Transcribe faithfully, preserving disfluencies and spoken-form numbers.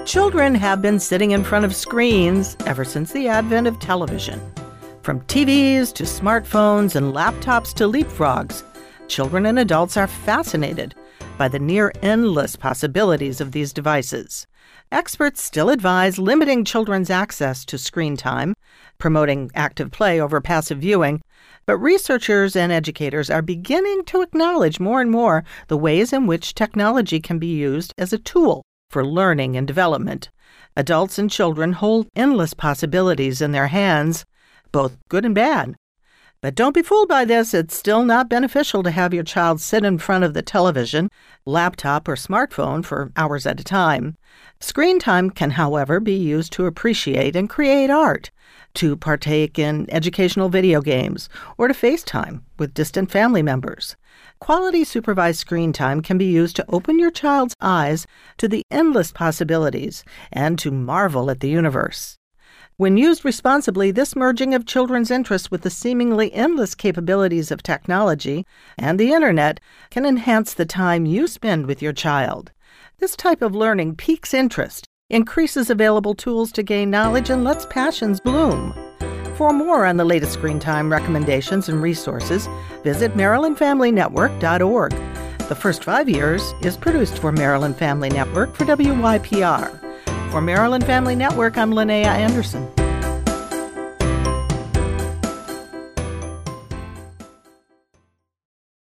Children have been sitting in front of screens ever since the advent of television. From T Vs to smartphones and laptops to leapfrogs, children and adults are fascinated by the near-endless possibilities of these devices. Experts still advise limiting children's access to screen time, promoting active play over passive viewing, but researchers and educators are beginning to acknowledge more and more the ways in which technology can be used as a tool for learning and development. Adults and children hold endless possibilities in their hands, both good and bad. But don't be fooled by this. It's still not beneficial to have your child sit in front of the television, laptop, or smartphone for hours at a time. Screen time can, however, be used to appreciate and create art, to partake in educational video games, or to FaceTime with distant family members. Quality supervised screen time can be used to open your child's eyes to the endless possibilities and to marvel at the universe. When used responsibly, this merging of children's interests with the seemingly endless capabilities of technology and the internet can enhance the time you spend with your child. This type of learning piques interest, increases available tools to gain knowledge, and lets passions bloom. For more on the latest screen time recommendations and resources, visit Maryland Family Network dot org. The First Five Years is produced for Maryland Family Network for W Y P R. For Maryland Family Network, I'm Linnea Anderson.